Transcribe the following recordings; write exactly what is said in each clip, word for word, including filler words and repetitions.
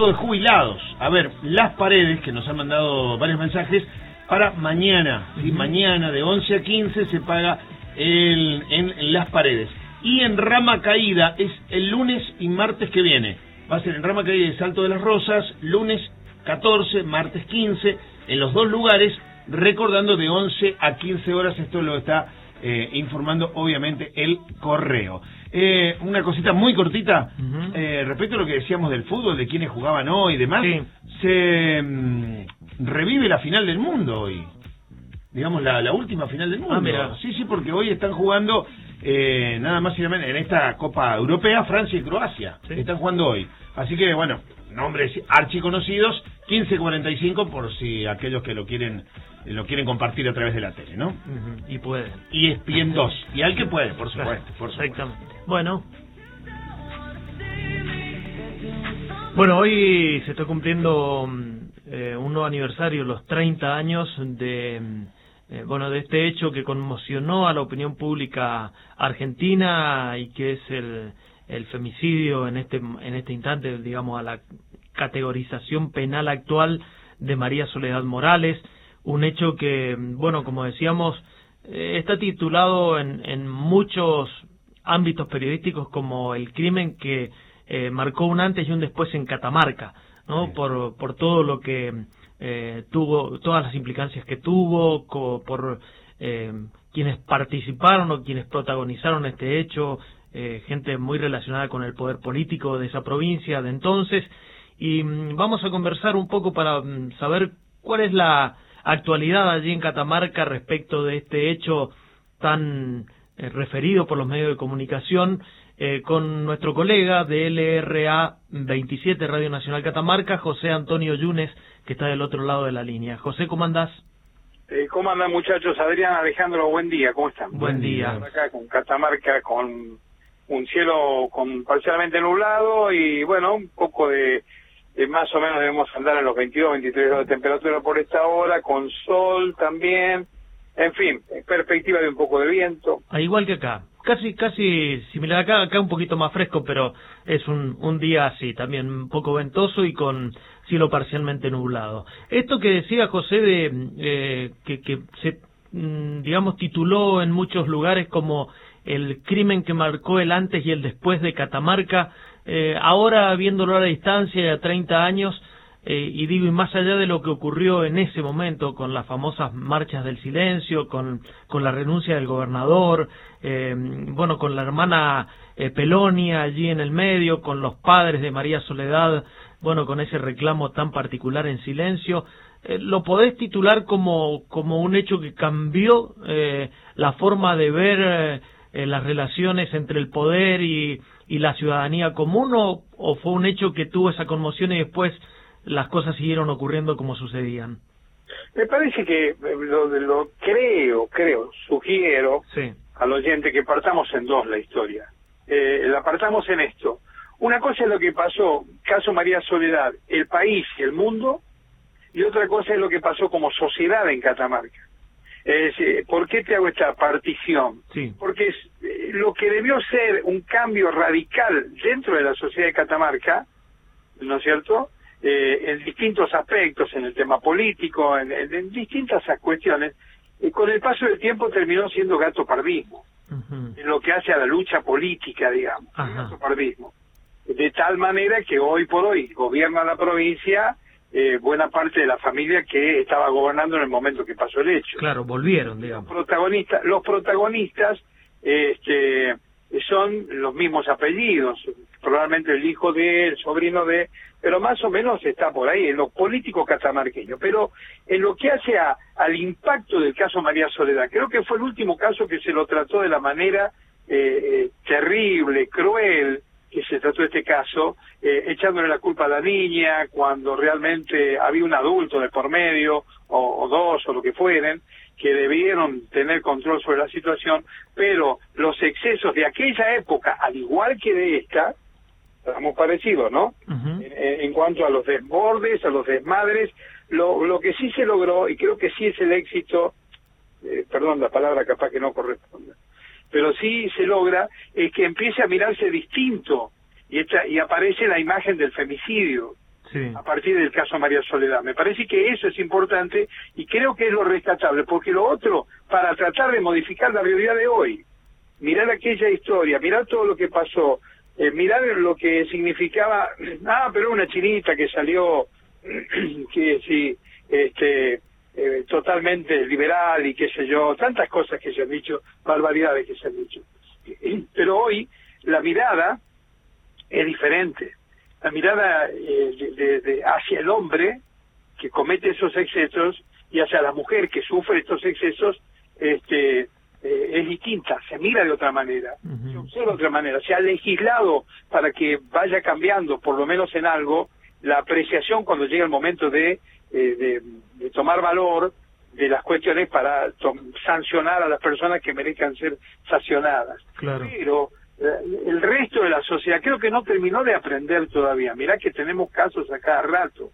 llamado de jubilados. A ver, Las Paredes, que nos han mandado varios mensajes, para mañana, ¿sí? Uh-huh. Mañana de once a quince se paga el, en, en Las Paredes. Y en Rama Caída es el lunes y martes que viene. Va a ser en Rama Caída y Salto de las Rosas, lunes catorce, martes quince, en los dos lugares, recordando de once a quince horas. Esto lo está eh, informando obviamente el correo. Eh, una cosita muy cortita, uh-huh. eh, respecto a lo que decíamos del fútbol, de quienes jugaban hoy y demás, sí. se mm, revive la final del mundo hoy, digamos la, la última final del mundo. Ah, mira. Sí, sí, porque hoy están jugando eh, nada más y nada menos en esta Copa Europea, Francia y Croacia, sí. Están jugando hoy, así que bueno, nombres archiconocidos, quince cuarenta y cinco por si aquellos que lo quieren lo quieren compartir a través de la tele, ¿no? Uh-huh. Y pueden. Y E S P N dos, y al que puede, por supuesto, por supuesto. Exactamente. Bueno. Bueno, hoy se está cumpliendo eh, un nuevo aniversario, los treinta años de eh, bueno de este hecho que conmocionó a la opinión pública argentina y que es el el femicidio en este en este instante, digamos, a la categorización penal actual de María Soledad Morales. Un hecho que, bueno, como decíamos, eh, está titulado en, en muchos ámbitos periodísticos como el crimen que eh, marcó un antes y un después en Catamarca, ¿no? Sí. Por, por todo lo que eh, tuvo, todas las implicancias que tuvo, co, por eh, quienes participaron o quienes protagonizaron este hecho, eh, gente muy relacionada con el poder político de esa provincia de entonces. Y mm, vamos a conversar un poco para mm, saber cuál es la actualidad allí en Catamarca respecto de este hecho tan eh, referido por los medios de comunicación, eh, con nuestro colega de L R A veintisiete Radio Nacional Catamarca, José Antonio Yunes, que está del otro lado de la línea. José, ¿cómo andás? Eh, ¿Cómo andan, muchachos? Adrián, Alejandro, buen día, ¿cómo están? Buen día. Acá con Catamarca, con un cielo con parcialmente nublado y bueno, un poco de Eh, más o menos debemos andar en los veintidós, veintitrés grados de temperatura por esta hora, con sol también, en fin, perspectiva de un poco de viento. Ah, igual que acá, casi casi similar acá, acá un poquito más fresco, pero es un, un día así, también un poco ventoso y con cielo parcialmente nublado. Esto que decía José de eh, que, que se, digamos, tituló en muchos lugares como el crimen que marcó el antes y el después de Catamarca, Eh, ahora viéndolo a la distancia, a treinta años, eh, y digo, y más allá de lo que ocurrió en ese momento con las famosas marchas del silencio, con, con la renuncia del gobernador, eh, bueno, con la hermana eh, Pelonia allí en el medio, con los padres de María Soledad, bueno, con ese reclamo tan particular en silencio, eh, ¿lo podés titular como, como un hecho que cambió eh, la forma de ver eh, eh, las relaciones entre el poder y y la ciudadanía común, o, o fue un hecho que tuvo esa conmoción y después las cosas siguieron ocurriendo como sucedían? Me parece que lo, lo creo, creo, sugiero sí. al oyente que partamos en dos la historia. Eh, la partamos en esto. Una cosa es lo que pasó, caso María Soledad, el país y el mundo, y otra cosa es lo que pasó como sociedad en Catamarca. Es, eh, ¿Por qué te hago esta partición? Sí. Porque es, eh, lo que debió ser un cambio radical dentro de la sociedad de Catamarca, ¿no es cierto?, eh, en distintos aspectos, en el tema político, en, en, en distintas cuestiones, eh, con el paso del tiempo terminó siendo gato pardismo, uh-huh. en lo que hace a la lucha política, digamos, gato pardismo. De tal manera que hoy por hoy gobierna la provincia Eh, buena parte de la familia que estaba gobernando en el momento que pasó el hecho. Claro, volvieron, digamos. Los protagonistas, los protagonistas este, son los mismos apellidos, probablemente el hijo de, el sobrino de, pero más o menos está por ahí, en los políticos catamarqueños. Pero en lo que hace a, al impacto del caso María Soledad, creo que fue el último caso que se lo trató de la manera eh, terrible, cruel, que se trató este caso, eh, echándole la culpa a la niña cuando realmente había un adulto de por medio, o, o dos, o lo que fueren, que debieron tener control sobre la situación, pero los excesos de aquella época, al igual que de esta, estamos parecidos, ¿no? Uh-huh. En, en cuanto a los desbordes, a los desmadres, lo, lo que sí se logró, y creo que sí es el éxito, eh, perdón, la palabra capaz que no corresponde, pero sí se logra, es que empiece a mirarse distinto, y esta, y aparece la imagen del femicidio, sí. a partir del caso María Soledad. Me parece que eso es importante y creo que es lo rescatable, porque lo otro, para tratar de modificar la realidad de hoy, mirar aquella historia, mirar todo lo que pasó, eh, mirar lo que significaba, ah, pero una chinita que salió, que sí, este, eh, totalmente liberal y qué sé yo, tantas cosas que se han dicho, barbaridades que se han dicho. Pero hoy la mirada es diferente. La mirada eh, de, de, de hacia el hombre que comete esos excesos y hacia la mujer que sufre estos excesos este, eh, es distinta, se mira de otra manera, uh-huh. se observa de otra manera. Se ha legislado para que vaya cambiando, por lo menos en algo, la apreciación cuando llega el momento de, eh, de, de tomar valor de las cuestiones para sancionar a las personas que merezcan ser sancionadas. Claro. Pero el resto de la sociedad creo que no terminó de aprender todavía. Mirá que tenemos casos a cada rato.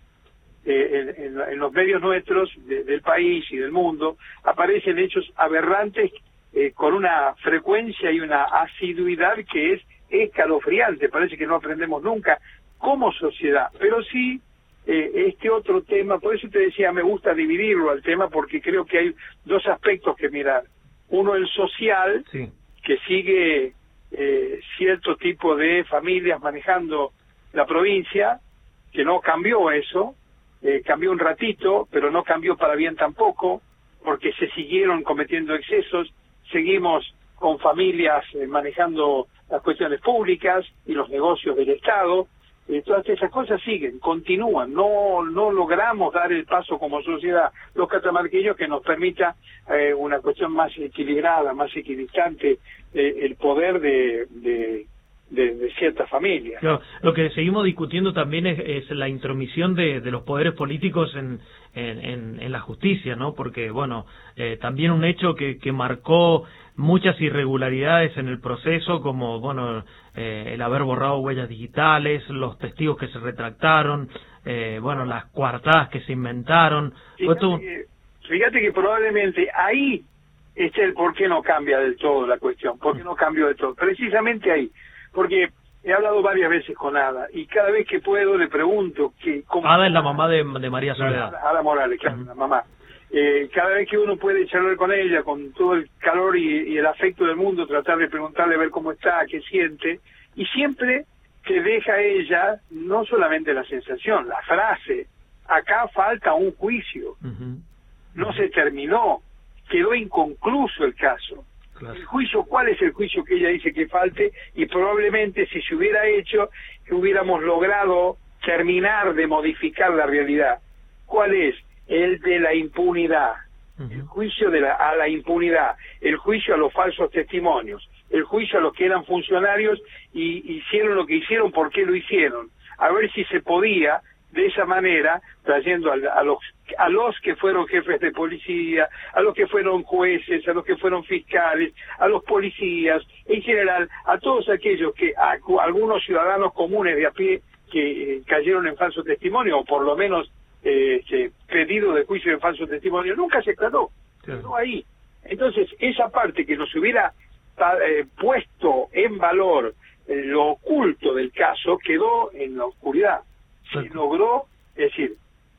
Eh, en, en, en los medios nuestros de, del país y del mundo aparecen hechos aberrantes eh, con una frecuencia y una asiduidad que es escalofriante. Parece que no aprendemos nunca como sociedad, pero sí eh, este otro tema, por eso te decía, me gusta dividirlo al tema porque creo que hay dos aspectos que mirar. Uno, el social, sí. que sigue eh, cierto tipo de familias manejando la provincia, que no cambió eso, eh, cambió un ratito, pero no cambió para bien tampoco, porque se siguieron cometiendo excesos, seguimos con familias eh, manejando las cuestiones públicas y los negocios del Estado. Eh, todas esas cosas siguen, continúan, no no logramos dar el paso como sociedad, los catamarqueños, que nos permita eh, una cuestión más equilibrada, más equidistante, eh, el poder de, de, de, de ciertas familias. Claro, lo que seguimos discutiendo también es, es la intromisión de, de los poderes políticos en, en, en, en la justicia, ¿no? Porque, bueno, eh, también un hecho que, que marcó muchas irregularidades en el proceso, como, bueno, eh, el haber borrado huellas digitales, los testigos que se retractaron, eh, bueno, las coartadas que se inventaron. Fíjate, todo... que, fíjate que probablemente ahí está el por qué no cambia del todo la cuestión, por qué no cambió del todo, precisamente ahí, porque he hablado varias veces con Ada, y cada vez que puedo le pregunto que... ¿cómo... Ada es la mamá de, de María Soledad. Ada, Ada Morales, claro, uh-huh. la mamá. Eh, cada vez que uno puede charlar con ella, con todo el calor y, y el afecto del mundo, tratar de preguntarle, ver cómo está, qué siente, y siempre que deja ella no solamente la sensación, la frase, acá falta un juicio, uh-huh. no se terminó, quedó inconcluso el caso. Claro. El juicio, ¿cuál es el juicio que ella dice que falte? Y probablemente si se hubiera hecho, hubiéramos logrado terminar de modificar la realidad. ¿Cuál es? El de la impunidad, uh-huh. el juicio de la, a la impunidad, el juicio a los falsos testimonios, el juicio a los que eran funcionarios y hicieron lo que hicieron, por qué lo hicieron. A ver si se podía, de esa manera, trayendo a, a, los, a los que fueron jefes de policía, a los que fueron jueces, a los que fueron fiscales, a los policías, en general, a todos aquellos que, a, a algunos ciudadanos comunes de a pie que eh, cayeron en falso testimonio, o por lo menos Eh, este, pedido de juicio de falso testimonio, nunca se aclaró, quedó claro. ahí. Entonces, esa parte que nos hubiera eh, puesto en valor eh, lo oculto del caso, quedó en la oscuridad. Se sí. logró, es decir,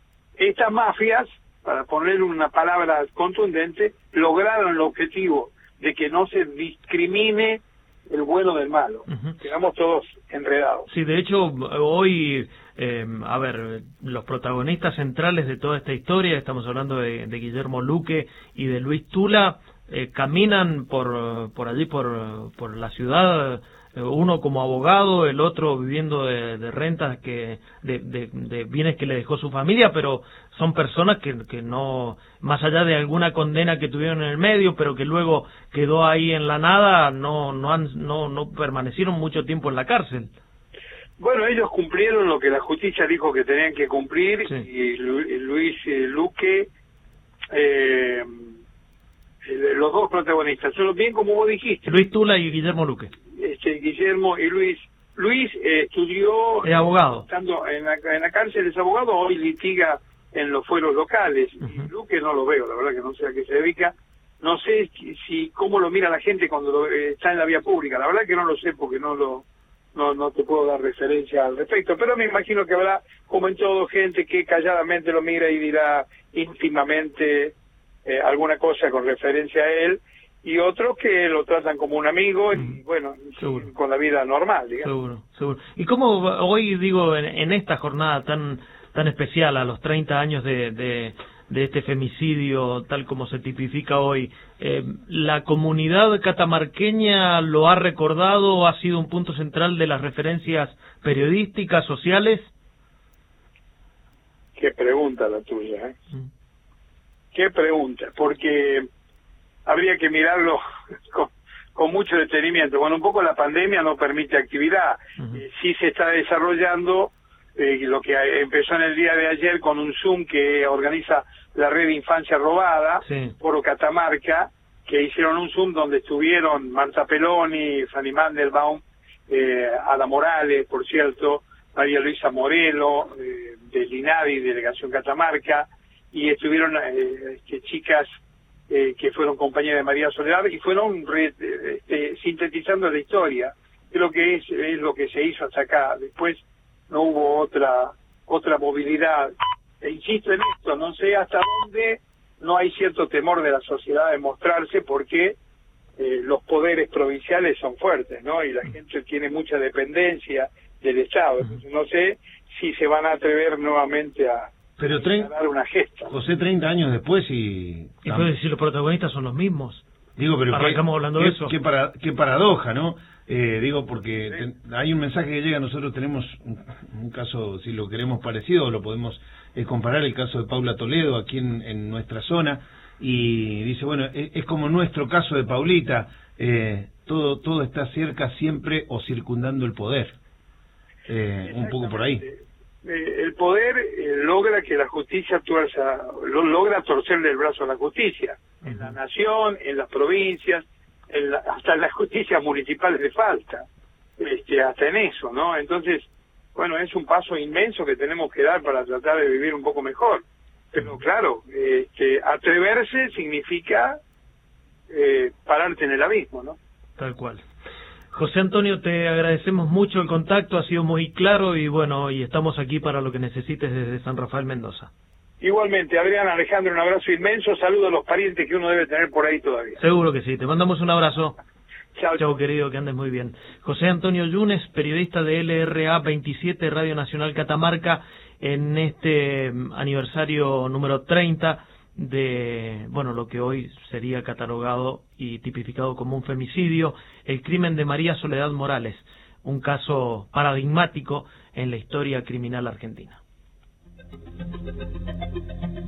estas mafias, para poner una palabra contundente, lograron el objetivo de que no se discrimine el bueno del malo. Uh-huh. Quedamos todos enredados. Sí, de hecho, hoy, eh, a ver, los protagonistas centrales de toda esta historia, estamos hablando de, de Guillermo Luque y de Luis Tula, eh, caminan por, por allí, por, por la ciudad, uno como abogado, el otro viviendo de, de rentas, que de, de, de bienes que le dejó su familia, pero son personas que, que no, más allá de alguna condena que tuvieron en el medio, pero que luego quedó ahí en la nada, no no han, no, no permanecieron mucho tiempo en la cárcel. Bueno, ellos cumplieron lo que la justicia dijo que tenían que cumplir, sí. y Luis eh, Luque, eh, los dos protagonistas, son bien como vos dijiste. Luis Tula y Guillermo Luque. Este, Guillermo y Luis. Luis eh, estudió... Es abogado. Estando en la, en la cárcel es abogado, hoy litiga en los fueros locales. Uh-huh. Y Luque no lo veo, la verdad que no sé a qué se dedica. No sé si, si cómo lo mira la gente cuando lo, eh, está en la vía pública. La verdad que no lo sé porque no lo no no te puedo dar referencia al respecto, pero me imagino que habrá, como en todo, gente que calladamente lo mira y dirá íntimamente eh, alguna cosa con referencia a él, y otros que lo tratan como un amigo, y bueno, seguro, con la vida normal, digamos. Seguro, seguro. ¿Y cómo hoy, digo, en, en esta jornada tan tan especial, a los treinta años de, de, de este femicidio, tal como se tipifica hoy, eh, la comunidad catamarqueña lo ha recordado, ha sido un punto central de las referencias periodísticas, sociales? Qué pregunta la tuya, ¿eh? Mm. Qué pregunta, porque habría que mirarlo con, con mucho detenimiento. Bueno, un poco la pandemia no permite actividad. Uh-huh. Eh, sí se está desarrollando eh, lo que empezó en el día de ayer con un Zoom que organiza la Red de Infancia Robada, sí, por Catamarca, que hicieron un Zoom donde estuvieron Marta Peloni, Fanny Mandelbaum, eh, Ada Morales, por cierto, María Luisa Morelo, eh, del INADI, Delegación Catamarca, y estuvieron eh, este, chicas eh, que fueron compañeras de María Soledad y fueron re, este, sintetizando la historia. Creo que es, es lo que se hizo hasta acá. Después no hubo otra otra movilidad. E insisto en esto, no sé hasta dónde no hay cierto temor de la sociedad de mostrarse, porque eh, los poderes provinciales son fuertes, ¿no? Y la gente tiene mucha dependencia del Estado. Entonces, no sé si se van a atrever nuevamente a, Pero a dar una gesta. José, treinta años después y... Y puede decir, los protagonistas son los mismos. Digo, pero arrancamos qué, hablando qué, de eso. Qué, para, qué paradoja, ¿no? Eh, digo, porque sí, ten, hay un mensaje que llega, nosotros tenemos un, un caso, si lo queremos parecido, lo podemos eh, comparar, el caso de Paula Toledo aquí en, en nuestra zona, y dice, bueno, es, es como nuestro caso de Paulita, eh, todo todo está cerca siempre o circundando el poder, eh, un poco por ahí. Eh, el poder eh, logra que la justicia tuerza, lo, logra torcerle el brazo a la justicia, uh-huh, en la nación, en las provincias, en la, hasta en las justicias municipales le falta, este, hasta en eso, ¿no? Entonces, bueno, es un paso inmenso que tenemos que dar para tratar de vivir un poco mejor. Pero claro, este, atreverse significa eh, pararte en el abismo, ¿no? Tal cual. José Antonio, te agradecemos mucho el contacto, ha sido muy claro y bueno, y estamos aquí para lo que necesites desde San Rafael, Mendoza. Igualmente, Adrián, Alejandro, un abrazo inmenso, saludo a los parientes que uno debe tener por ahí todavía. Seguro que sí, te mandamos un abrazo. Chao, chao, querido, que andes muy bien. José Antonio Yunes, periodista de L R A veintisiete, Radio Nacional Catamarca, en este aniversario número treinta de, bueno, lo que hoy sería catalogado y tipificado como un femicidio, el crimen de María Soledad Morales, un caso paradigmático en la historia criminal argentina.